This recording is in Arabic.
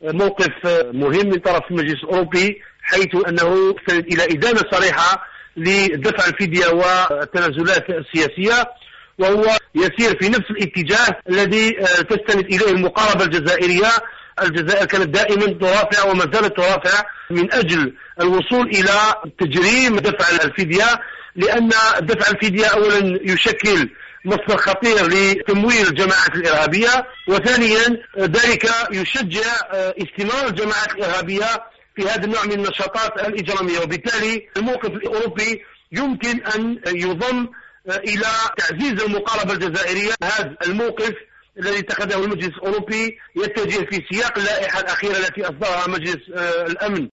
موقف مهم من طرف المجلس الأوروبي، حيث أنه يستند إلى إدانة صريحة لدفع الفدية والتنازلات السياسية، وهو يسير في نفس الاتجاه الذي تستند إليه المقاربة الجزائرية. الجزائر كانت دائما ترافع وما زالت ترافع من أجل الوصول إلى تجريم دفع الفدية، لأن دفع الفدية أولا يشكل مصدر خطير لتمويل الجماعات الإرهابية، وثانيا ذلك يشجع استمرار الجماعات الإرهابية في هذا النوع من النشاطات الإجرامية. وبالتالي الموقف الأوروبي يمكن أن يضم إلى تعزيز المقاربة الجزائرية. هذا الموقف الذي اتخذه المجلس الأوروبي يتجه في سياق اللائحة الأخيرة التي أصدرها مجلس الأمن